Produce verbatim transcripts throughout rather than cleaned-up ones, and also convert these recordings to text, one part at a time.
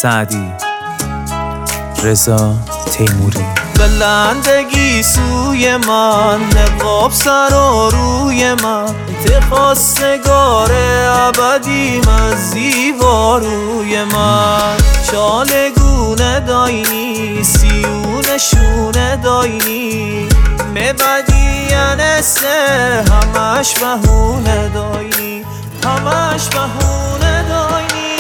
سعدی، رضا تیموری. بلندگی سوی من، نقاب سر و روی من، خواستگار ابدیم از زیباروی من. چالگونه داینی، سیون شونه داینی، مبدی انسته همش بهونه داینی، همش بهونه داینی.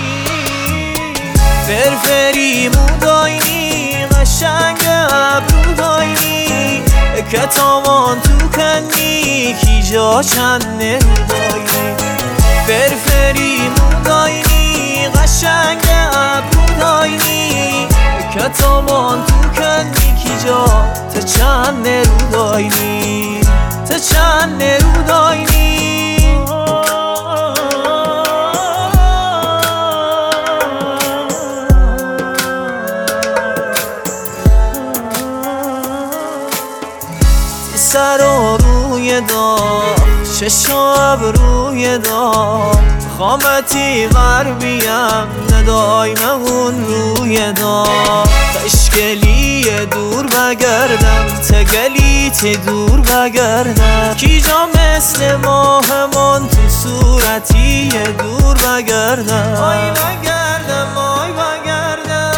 فرفری مو داینی، قشنگ ابرو داینی، کتامان تو کنی کی جا چند نرو داینی. فرفری مو داینی، قشنگ ابرو داینی، کتامان تو کنی کی جا تا چند نرو داینی، تا چند نرو داینی. سر و روی دار، چشم روی دار، خامتی غربیم ندای مهون روی دار. تشکلی دور بگردم، تگلیت دور بگردم، کی جا مثل ماهمان تو صورتی دور بگردم. آی بگردم، آی بگردم.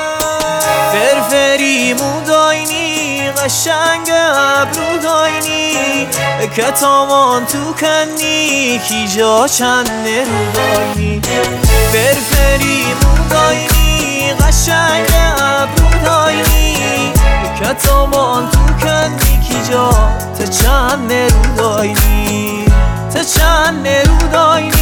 فرفری مو داینی، قشنگ ابرو داینی، کتامان تو کنی کی جا چند نرو داینی. فرفری مو داینی، قشنگ ابرو داینی، کتامان تو کنی کی جا تا چند نرو داینی، تا چند نرو داینی.